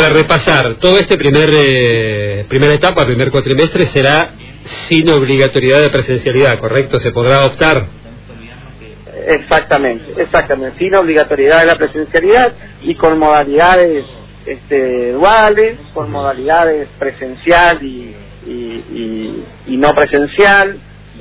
para repasar, todo este primera etapa, primer cuatrimestre, será sin obligatoriedad de presencialidad, ¿correcto? ¿Se podrá optar? Exactamente, sin obligatoriedad de la presencialidad y con modalidades duales, con modalidades presencial y no presencial,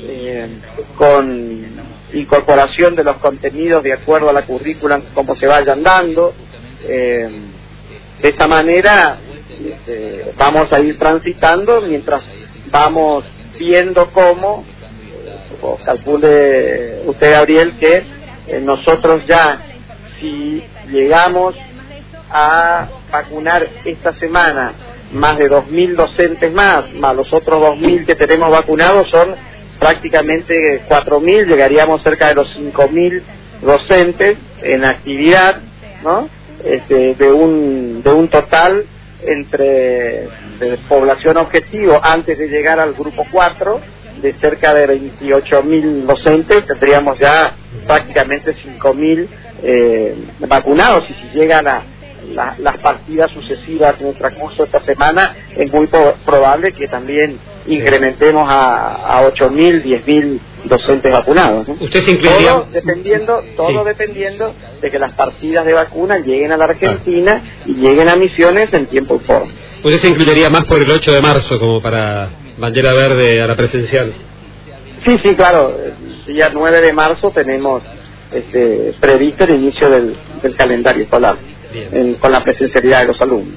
con incorporación de los contenidos de acuerdo a la currícula como se vayan dando. De esta manera vamos a ir transitando mientras vamos viendo cómo, calcule usted, Gabriel, que nosotros ya, si llegamos a vacunar esta semana más de 2.000 docentes más los otros 2.000 que tenemos vacunados, son prácticamente 4.000, llegaríamos cerca de los 5.000 docentes en actividad, ¿no? De un total de población objetivo antes de llegar al grupo 4 de cerca de 28.000 docentes, tendríamos ya prácticamente 5.000 vacunados, y si llegan las partidas sucesivas en el transcurso de esta semana, es muy probable que también incrementemos a 8.000, 10.000 docentes vacunados, ¿no? ¿Usted se incluiría? Todo dependiendo de que las partidas de vacuna lleguen a la Argentina y lleguen a Misiones en tiempo y forma. ¿Usted se incluiría más por el 8 de marzo como para bandera verde a la presencial? Sí, claro. El día 9 de marzo tenemos previsto el inicio del calendario escolar con la presencialidad de los alumnos.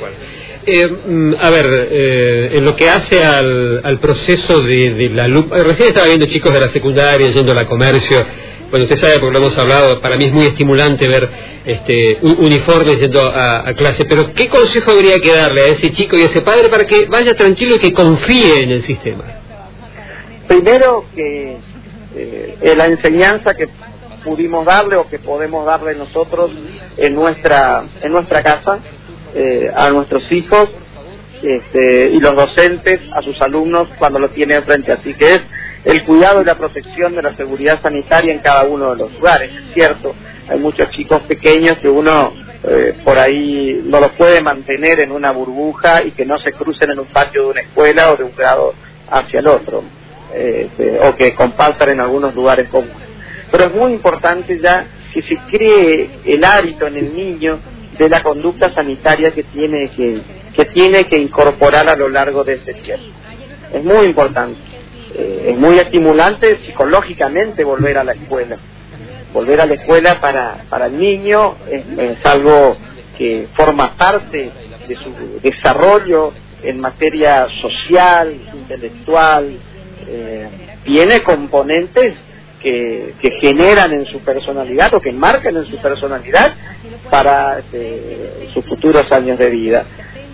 En lo que hace al proceso de la lupa, recién estaba viendo chicos de la secundaria yendo a la comercio. Bueno, usted sabe, porque lo hemos hablado, para mí es muy estimulante ver uniformes yendo a clase, pero ¿qué consejo habría que darle a ese chico y a ese padre para que vaya tranquilo y que confíe en el sistema? Primero, que la enseñanza que pudimos darle o que podemos darle nosotros en nuestra casa a nuestros hijos y los docentes a sus alumnos cuando lo tienen frente. Así que es el cuidado y la protección de la seguridad sanitaria en cada uno de los lugares. Es cierto, hay muchos chicos pequeños que uno por ahí no los puede mantener en una burbuja y que no se crucen en un patio de una escuela o de un grado hacia el otro, o que compartan en algunos lugares comunes. Pero es muy importante ya que se cree el hábito en el niño de la conducta sanitaria que tiene que incorporar a lo largo de ese tiempo. Es muy importante. Es muy estimulante psicológicamente volver a la escuela. Volver a la escuela para el niño es algo que forma parte de su desarrollo en materia social, intelectual. Tiene componentes que generan en su personalidad o que marcan en su personalidad para sus futuros años de vida.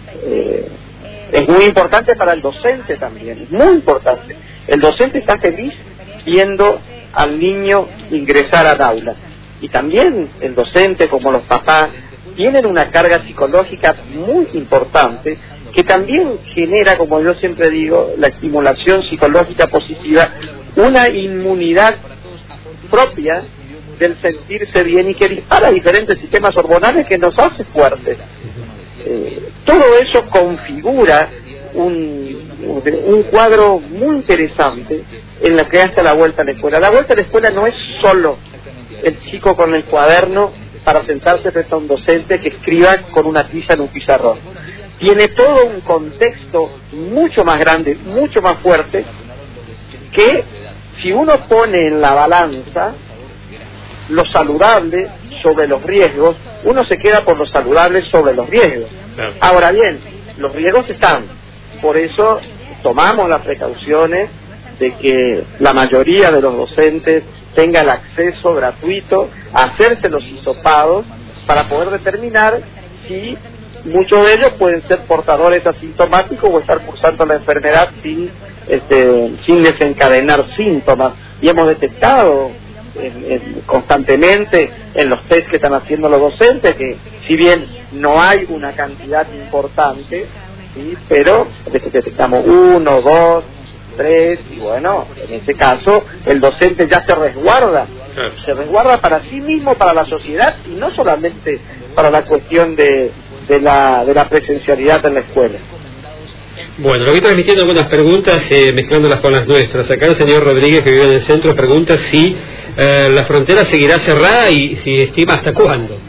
Es muy importante para el docente también, es muy importante. El docente está feliz viendo al niño ingresar al aula, y también el docente, como los papás, tienen una carga psicológica muy importante que también genera, como yo siempre digo, la estimulación psicológica positiva, una inmunidad propia del sentirse bien y que dispara diferentes sistemas hormonales que nos hace fuertes. Todo eso configura un cuadro muy interesante en lo que hace la vuelta a la escuela. La vuelta a la escuela no es solo el chico con el cuaderno para sentarse frente a un docente que escriba con una tiza en un pizarrón. Tiene todo un contexto mucho más grande, mucho más fuerte, que si uno pone en la balanza lo saludable sobre los riesgos, uno se queda por lo saludable sobre los riesgos. Claro. Ahora bien, los riesgos están, por eso tomamos las precauciones de que la mayoría de los docentes tenga el acceso gratuito a hacerse los hisopados para poder determinar si muchos de ellos pueden ser portadores asintomáticos o estar cursando la enfermedad sin desencadenar síntomas. Y hemos detectado constantemente en los test que están haciendo los docentes que, si bien no hay una cantidad importante, ¿sí?, pero detectamos 1, 2, 3, y bueno, en ese caso el docente ya se resguarda para sí mismo, para la sociedad, y no solamente para la cuestión de de la presencialidad en la escuela. Bueno, lo voy transmitiendo algunas preguntas, mezclándolas con las nuestras. Acá el señor Rodríguez, que vive en el centro, pregunta si la frontera seguirá cerrada y si estima hasta cuándo.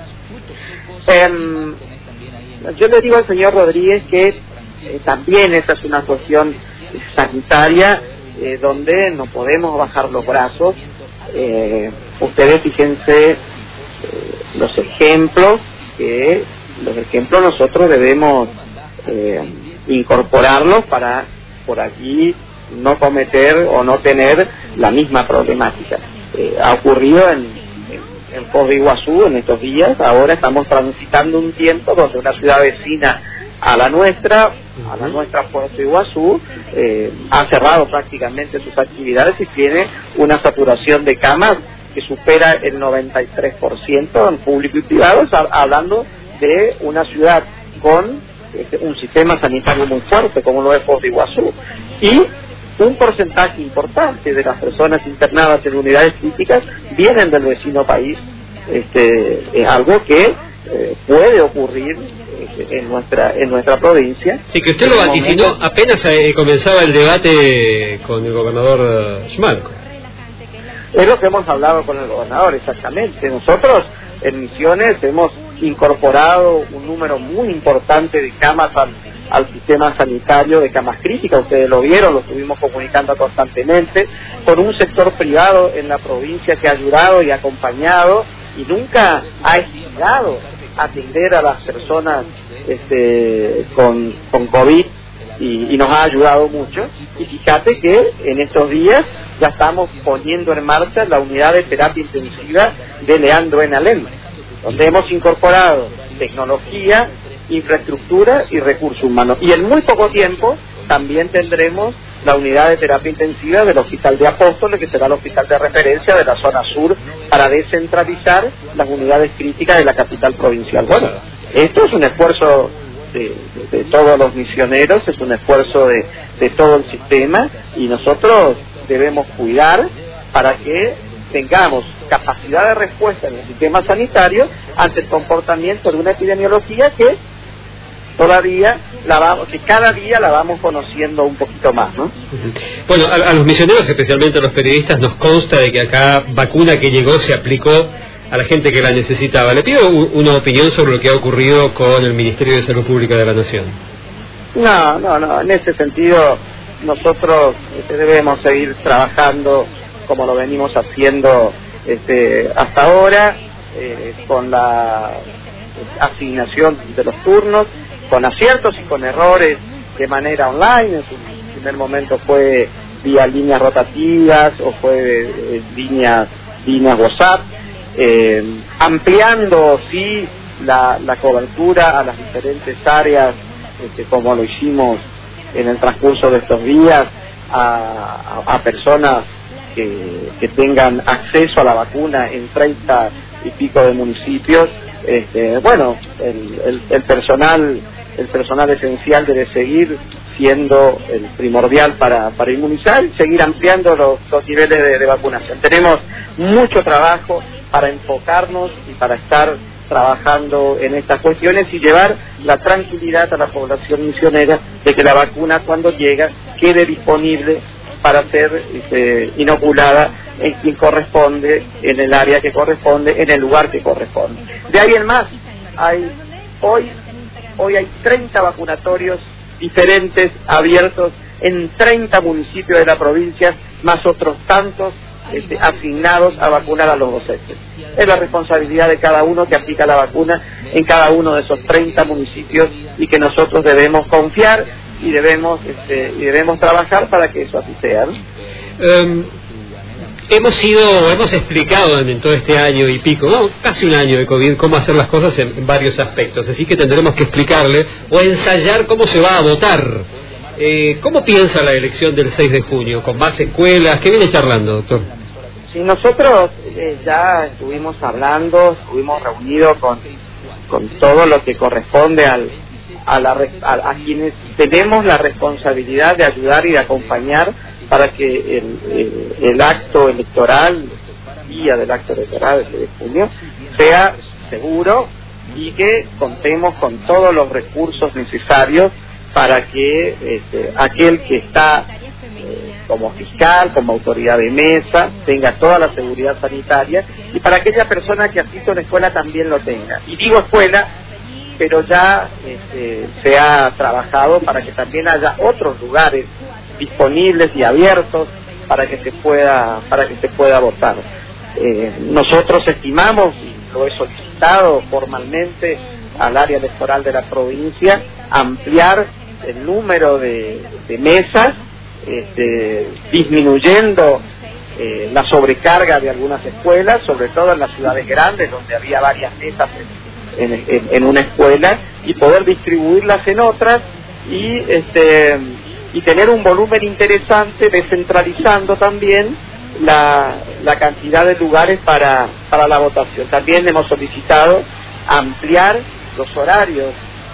Yo le digo al señor Rodríguez que también esa es una cuestión sanitaria donde no podemos bajar los brazos. Ustedes fíjense los ejemplos nosotros debemos incorporarlos para por aquí no cometer o no tener la misma problemática. Ha ocurrido en Foz de Iguazú en estos días. Ahora estamos transitando un tiempo donde una ciudad vecina a la nuestra Foz de Iguazú ha cerrado prácticamente sus actividades y tiene una saturación de camas que supera el 93% en público y privado, hablando de una ciudad con un sistema sanitario muy fuerte como lo es Foz de Iguazú, y un porcentaje importante de las personas internadas en unidades críticas vienen del vecino país. Es algo que puede ocurrir en nuestra provincia. Sí, que usted lo vaticinó apenas comenzaba el debate con el gobernador Schmalko. Es lo que hemos hablado con el gobernador, exactamente. Nosotros en Misiones hemos incorporado un número muy importante de camas al sistema sanitario, de camas críticas. Ustedes lo vieron, lo estuvimos comunicando constantemente, con un sector privado en la provincia que ha ayudado y acompañado y nunca ha estimado atender a las personas con COVID y nos ha ayudado mucho. Y fíjate que en estos días ya estamos poniendo en marcha la unidad de terapia intensiva de Leandro en Alem, donde hemos incorporado tecnología, infraestructura y recursos humanos. Y en muy poco tiempo también tendremos la unidad de terapia intensiva del Hospital de Apóstoles, que será el hospital de referencia de la zona sur, para descentralizar las unidades críticas de la capital provincial. Bueno, esto es un esfuerzo de todos los misioneros, es un esfuerzo de todo el sistema, y nosotros debemos cuidar para que tengamos capacidad de respuesta en el sistema sanitario ante el comportamiento de una epidemiología que todavía cada día la vamos conociendo un poquito más, ¿no? Bueno, a los misioneros, especialmente a los periodistas, nos consta de que acá vacuna que llegó se aplicó a la gente que la necesitaba. Le pido una opinión sobre lo que ha ocurrido con el Ministerio de Salud Pública de la Nación. No, en ese sentido nosotros debemos seguir trabajando como lo venimos haciendo hasta ahora, con la asignación de los turnos, con aciertos y con errores de manera online. En su primer momento fue vía líneas rotativas o fue líneas WhatsApp, ampliando sí la cobertura a las diferentes áreas, como lo hicimos en el transcurso de estos días, a personas que tengan acceso a la vacuna en 30 y pico de municipios. Bueno, el personal esencial debe seguir siendo el primordial para inmunizar y seguir ampliando los niveles de vacunación. Tenemos mucho trabajo para enfocarnos y para estar trabajando en estas cuestiones y llevar la tranquilidad a la población misionera de que la vacuna, cuando llega, quede disponible para ser inoculada en quien corresponde, en el área que corresponde, en el lugar que corresponde. De ahí en más, hoy hay 30 vacunatorios diferentes abiertos en 30 municipios de la provincia, más otros tantos asignados a vacunar a los docentes. Es la responsabilidad de cada uno que aplica la vacuna en cada uno de esos 30 municipios, y que nosotros debemos confiar y debemos trabajar para que eso así sea, ¿no? Hemos explicado en todo este año y pico, casi un año de COVID, cómo hacer las cosas en varios aspectos, así que tendremos que explicarle o ensayar cómo se va a votar. ¿Cómo piensa la elección del 6 de junio? ¿Con más escuelas? ¿Qué viene charlando, doctor? Sí, nosotros ya estuvimos hablando, estuvimos reunidos con todo lo que corresponde a quienes tenemos la responsabilidad de ayudar y de acompañar para que el acto electoral, el día del acto electoral de junio, sea seguro, y que contemos con todos los recursos necesarios para que aquel que está como fiscal, como autoridad de mesa, tenga toda la seguridad sanitaria, y para aquella persona que asiste a una escuela también lo tenga. Y digo escuela, pero ya se ha trabajado para que también haya otros lugares disponibles y abiertos para que se pueda votar. Nosotros estimamos, y lo he solicitado formalmente al área electoral de la provincia, ampliar el número de mesas, disminuyendo la sobrecarga de algunas escuelas, sobre todo en las ciudades grandes donde había varias mesas en una escuela, y poder distribuirlas en otras y tener un volumen interesante, descentralizando también la cantidad de lugares para la votación. También hemos solicitado ampliar los horarios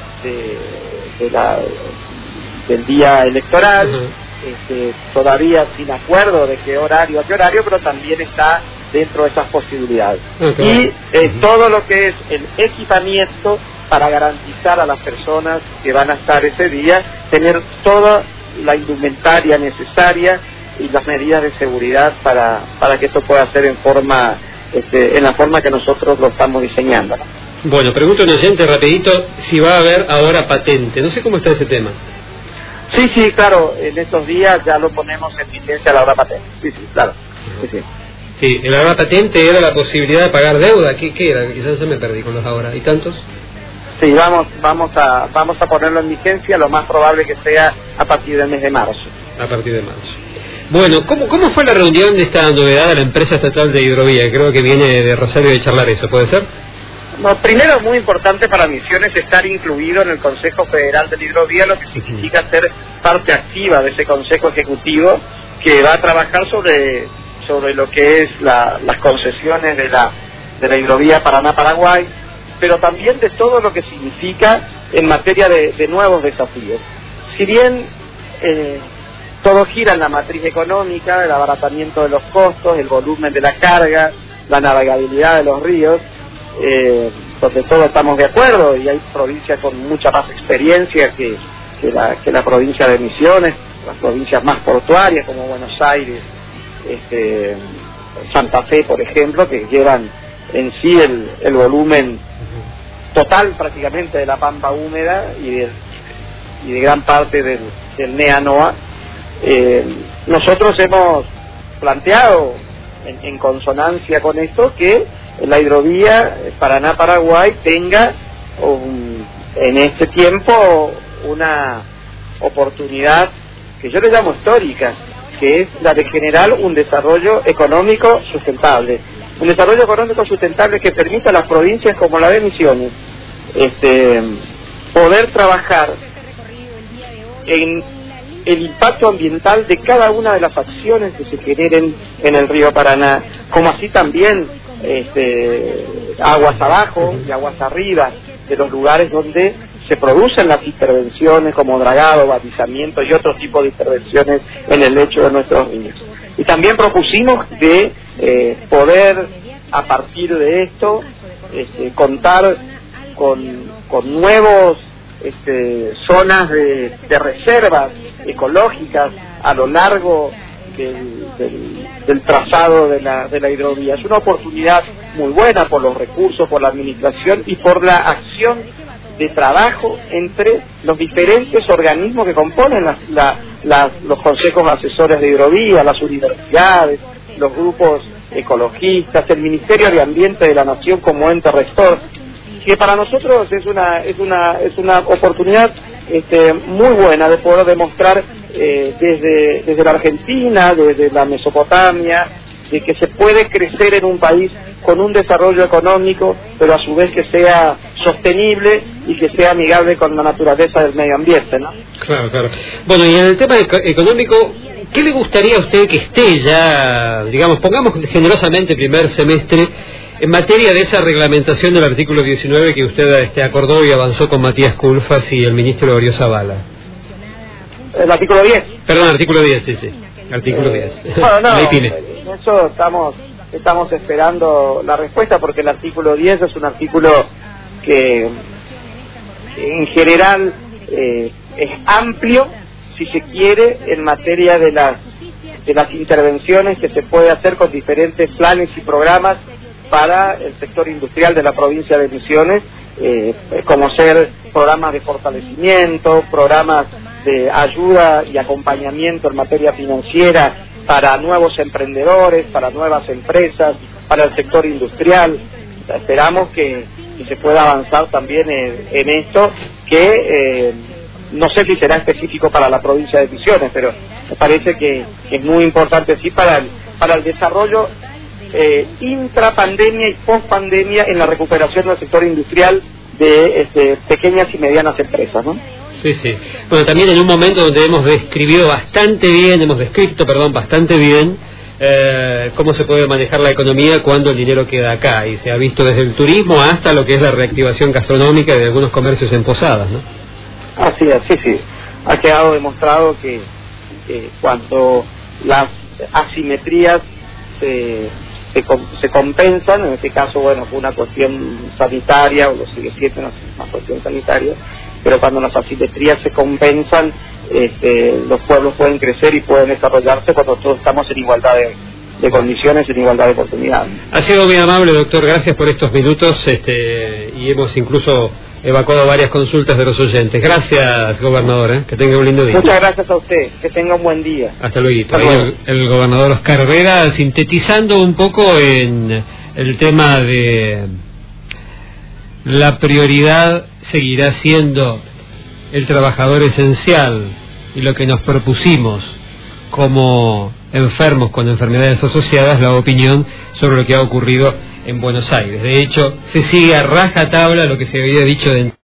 del día electoral. Todavía sin acuerdo de qué horario a qué horario, pero también está dentro de esas posibilidades. Y todo lo que es el equipamiento para garantizar a las personas que van a estar ese día, tener toda la indumentaria necesaria y las medidas de seguridad para que esto pueda ser en la forma que nosotros lo estamos diseñando. Bueno, pregunto a un oyente rapidito si va a haber ahora patente. No sé cómo está ese tema. Sí, claro, en estos días ya lo ponemos en vigencia la hora patente. Sí, claro. Sí, la hora patente era la posibilidad de pagar deuda. ¿Qué era? Quizás ya me perdí con los ahora. ¿Y tantos? Sí, vamos a ponerlo en vigencia, lo más probable que sea a partir del mes de marzo. A partir de marzo. Bueno, ¿cómo fue la reunión de esta novedad de la empresa estatal de hidrovía? Creo que viene de Rosario de charlar eso, ¿puede ser? No, primero es muy importante para Misiones estar incluido en el Consejo Federal de la Hidrovía, lo que significa ser parte activa de ese Consejo Ejecutivo que va a trabajar sobre lo que es las concesiones de la hidrovía Paraná-Paraguay, pero también de todo lo que significa en materia de nuevos desafíos. Si bien todo gira en la matriz económica, el abaratamiento de los costos, el volumen de la carga, la navegabilidad de los ríos, donde todos estamos de acuerdo, y hay provincias con mucha más experiencia que la provincia de Misiones, las provincias más portuarias como Buenos Aires, Santa Fe, por ejemplo, que llevan en sí el volumen total prácticamente de la pampa húmeda y de gran parte del NEA-NOA. Nosotros hemos planteado en consonancia con esto que la hidrovía Paraná-Paraguay tenga en este tiempo una oportunidad que yo le llamo histórica, que es la de generar un desarrollo económico sustentable. Un desarrollo económico sustentable que permita a las provincias como la de Misiones poder trabajar en el impacto ambiental de cada una de las acciones que se generen en el río Paraná, como así también aguas abajo y aguas arriba de los lugares donde se producen las intervenciones como dragado, balizamiento y otro tipo de intervenciones en el lecho de nuestros ríos. Y también propusimos de poder, a partir de esto, contar con nuevos zonas de reservas ecológicas a lo largo del trazado de la hidrovía. Es una oportunidad muy buena por los recursos, por la administración y por la acción de trabajo entre los diferentes organismos que componen los consejos asesores de hidrovía, las universidades, los grupos ecologistas, el Ministerio de Ambiente de la Nación como ente rector, que para nosotros es una oportunidad muy buena de poder demostrar desde la Argentina, desde la Mesopotamia, de que se puede crecer en un país con un desarrollo económico, pero a su vez que sea sostenible y que sea amigable con la naturaleza del medio ambiente, ¿no? Claro. Bueno, y en el tema económico, ¿qué le gustaría a usted que esté ya, digamos, pongamos generosamente primer semestre, en materia de esa reglamentación del artículo 19 que usted acordó y avanzó con Matías Culfas y el ministro Oriol Zavala? ¿El artículo 10? Perdón, artículo 10, sí. Artículo 10. Bueno, no, eso estamos esperando la respuesta, porque el artículo 10 es un artículo que en general es amplio, si se quiere, en materia de las intervenciones que se puede hacer con diferentes planes y programas para el sector industrial de la provincia de Misiones, como ser programas de fortalecimiento, programas de ayuda y acompañamiento en materia financiera para nuevos emprendedores, para nuevas empresas, para el sector industrial. Esperamos que se pueda avanzar también en esto, que no sé si será específico para la provincia de Misiones, pero me parece que es muy importante sí para el desarrollo intrapandemia y postpandemia en la recuperación del sector industrial de pequeñas y medianas empresas, ¿no? Sí, sí. Bueno, también en un momento donde hemos descrito bastante bien cómo se puede manejar la economía cuando el dinero queda acá, y se ha visto desde el turismo hasta lo que es la reactivación gastronómica de algunos comercios en Posadas, ¿no? Así es, sí. Ha quedado demostrado que cuando las asimetrías se compensan, en este caso, bueno, fue una cuestión sanitaria, o lo sigue siendo una cuestión sanitaria, pero cuando las asimetrías se compensan, los pueblos pueden crecer y pueden desarrollarse cuando todos estamos en igualdad de condiciones, en igualdad de oportunidades. Ha sido muy amable, doctor, gracias por estos minutos, y hemos incluso evacuado varias consultas de los oyentes. Gracias, gobernador, que tenga un lindo día. Muchas gracias a usted, que tenga un buen día. Hasta luego. El gobernador Oscar Herrera, sintetizando un poco en el tema de la prioridad seguirá siendo el trabajador esencial, y lo que nos propusimos como enfermos con enfermedades asociadas, la opinión sobre lo que ha ocurrido en Buenos Aires. De hecho, se sigue a rajatabla lo que se había dicho de